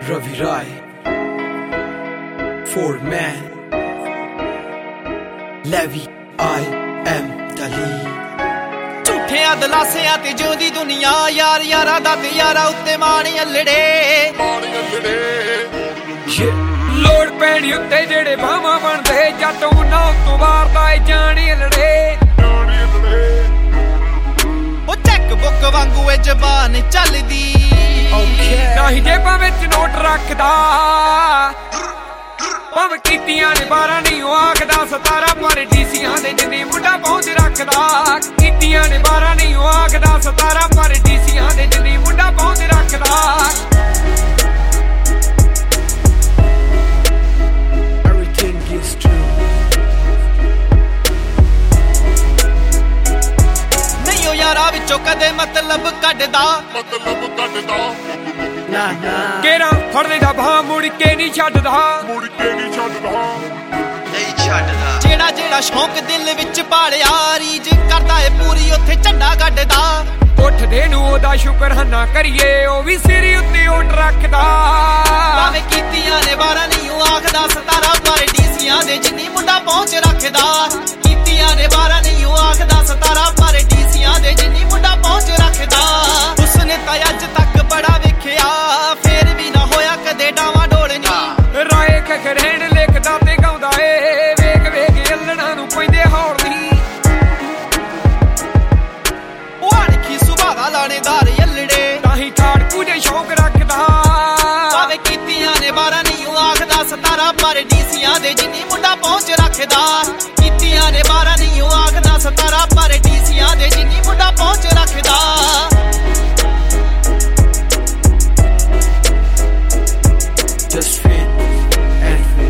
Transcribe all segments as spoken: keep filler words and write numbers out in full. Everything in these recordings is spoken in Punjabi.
Ravi Rai, Ford Man, Levi, I am Dali. ਝੂਠਿਆਂ ਦਲਾਸਿਆਂ ਤੇ ਜਿਉਂਦੀ ਦੁਨੀਆ ਯਾਰ ਯਾਰਾਂ ਦਾ ਤੇ ਯਾਰਾਂ ਉੱਤੇ ਮਾਣੀ ਅਲੜੇ ਲੋੜ ਪੈਣੀ ਉੱਤੇ ਜਿਹੜੇ ਬਾਹਾਂ ਬਣਦੇ ਜੱਟ ਉਹਨਾਂ ਤੋਂ ਵਾਰਦਾ ਏ ਜਾਣੀ ਅਲੜੇ ਉਹ ਚੈੱਕ ਬੁੱਕ ਵਾਂਗੂ ਏ ਜ਼ਬਾਨ ਚੱਲਦੀ ਨਹੀਂ ਜੇਬਾਂ ਵਿੱਚ ਨੋਟ ਰੱਖਦਾ ਭਾਵੇਂ ਕੀਤੀਆਂ ਨੇ ਬਾਰਾਂ ਨਹੀਂ ਉਹ ਆਖਦਾ ਸਤਾਰਾਂ ਪਰ ਡੀਸੀਆਂ ਦੇ ਜਿੰਨੀ ਮੁੰਡਾ ਪਹੁੰਚ ਰੱਖਦਾ ਕੀਤੀਆਂ ਨੇ ਬਾਰਾਂ ਨਹੀਂ ਉਹ ਆਖਦਾ ਸਤਾਰਾਂ ਪਰ ਡੀਸੀਆਂ ਦੇ ਜਿੰਨੀ ਮੁੰਡਾ ਪਹੁੰਚ ਰੱਖਦਾ Everything is true. ਨਹੀਂ ਉਹ ਯਾਰਾਂ ਵਿੱਚੋਂ ਕਦੇ ਮਤਲਬ ਕੱਢਦਾ ਮਤਲਬ ਕੱਢਦਾ Nah, nah. ਕੇਰਾਂ ਫੜਦੇ ਦਾ ਬਾਹ ਮੁੜ ਕੇ ਨਹੀਂ ਛੱਡਦਾ ਮੁੜ ਕੇ ਨਹੀਂ ਛੱਡਦਾ ਨਹੀਂ ਛੱਡਦਾ ਜਿਹੜਾ ਜਿਹੜਾ ਸ਼ੌਂਕ ਦਿਲ ਵਿੱਚ ਪਾਲਿਆ ਰੀਜ ਕਰਦਾ ਏ ਪੂਰੀ ਉੱਥੇ ਝੰਡਾ ਗੱਡਦਾ ਉੱਠਦੇ ਨੂੰ ਉਹਦਾ ਸ਼ੁਕਰਾਨਾ ਕਰੀਏ ਉਹ ਵੀ ਸਿਰ ਉੱਤੇ ਉੱਟ ਰੱਖਦਾ ਭਾਵੇਂ ਕੀਤੀਆਂ ਨੇ ਬਾਰਾਂ ਨਹੀਂ ਉਹ ਆਖਦਾ ਸਤਾਰਾਂ ਪਰ ਡੀਸੀਆਂ ਦੇ ਜਿੰਨੀ ਮੁੰਡਾ ਪਹੁੰਚ ਰੱਖਦਾ ਕੀਤੀਆਂ ਨੇ ਬਾਰਾਂ ਨਹੀਂ ਉਹ ਆਖਦਾ ਸਤਾਰਾਂ ਪਰ ਡੀਸੀਆਂ ਦੇ ਜਿੰਨੀ ਮੁੰਡਾ ਪਹੁੰਚ ਰੱਖਦਾ ਉਸਨੇ ਤਾਂ ਅੱਜ ਤੱਕ ਬੜਾ ਵੇਖਿਆ ਫੇਰ ਵੀ ਨਾ ਹੋਇਆ ਕਦੇ ਡਾਵਾਂ ਡੋਲਣੀ ਰਾਏ ਖਖਰੇਣ ਲਿਖਦਾ ਤੇ ਗਾਉਂਦਾ ਏ ਵੇਖ ਵੇਖ ਅਲਣਾ ਨੂੰ ਪੈਂਦੇ ਹੌਲ ਨਹੀਂ ਉਹ ਅਣਖੀ ਸੁਭਾਅ ਦਾ ਲਾਣੇਦਾਰ ਯੱਲੜੇ ਤਾਂ ਹੀ ਖਾੜਕੂ ਦੇ ਸ਼ੌਕ ਰੱਖਦਾ ਭਾਵੇਂ ਕੀਤੀਆਂ ਨੇ ਬਾਰਾਂ ਨਹੀਂ ਉਹ ਆਖਦਾ ਸਤਾਰਾਂ ਪਰ ਡੀਸੀਆਂ ਦੇ ਜਿੰਨੀ ਮੁੰਡਾ ਪਹੁੰਚ ਰੱਖਦਾ ਕੀਤੀਆਂ ਨੇ ਬਾਰਾਂ ਨਹੀਂ ਉਹ ਆਖਦਾ ਸਤਾਰਾਂ ਪਰ ਡੀਸੀਆਂ ਦੇ ਜਿੰਨੀ ਮੁੰਡਾ ਪਹੁੰਚ ਰੱਖਦਾ Just fit and free.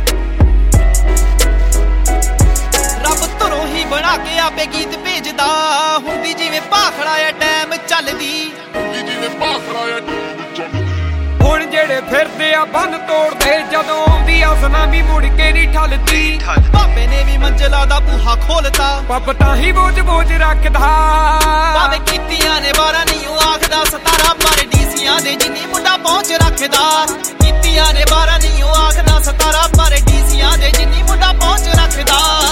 ਰੱਬ ਧਰੋਂ ਹੀ ਬਣਾ ਕੇ ਆਪੇ ਗੀਤ ਭੇਜਦਾ ਹੁੰਦੀ ਜਿਵੇਂ ਭਾਖੜਾ ਐ ਟਾਈਮ ਚੱਲਦੀ ਹੁੰਦੀ ਜਿਵੇਂ ਭਾਖੜਾ ਐ ਚੱਲਦੀ ਹੁਣ ਜਿਹੜੇ ਫਿਰਦੇ ਆ ਬੰਨ ਤੋੜਦੇ ਜਦੋਂ ਆਉਂਦੀ ਆ ਸੁਨਾਮੀ ਮੁੜ ਕੇ ਨਹੀਂ ਠੱਲਦੀ ਭਾਪੇ ਨੇ ਵੀ ਮੰਜ਼ਲਾ ਦਾ ਬੂਹਾ ਖੋਲਤਾ ਪੱਪ ਤਾਂ ਹੀ ਬੋਝ ਬੋਝ ਰੱਖਦਾ ਭਾਵੇਂ ਕੀਤੀਆਂ ਨੇ ਬਾਰਾਂ ਨਹੀਂ ਉਹ ਆਖਦਾ ਸਤਾਰਾਂ ਪਰ ਡੀਸੀਆਂ ਦੇ ਜਿੰਨੀ ਮੁੰਡਾ ਪਹੁੰਚ ਰੱਖਦਾ ਕੀਤੀਆਂ ਨੇ ਬਾਰਾਂ ਨਹੀਂ ਉਹ ਆਖਦਾ ਸਤਾਰਾਂ ਪਰ ਡੀਸੀਆਂ ਦੇ ਜਿੰਨੀ ਮੁੰਡਾ ਪਹੁੰਚ ਰੱਖਦਾ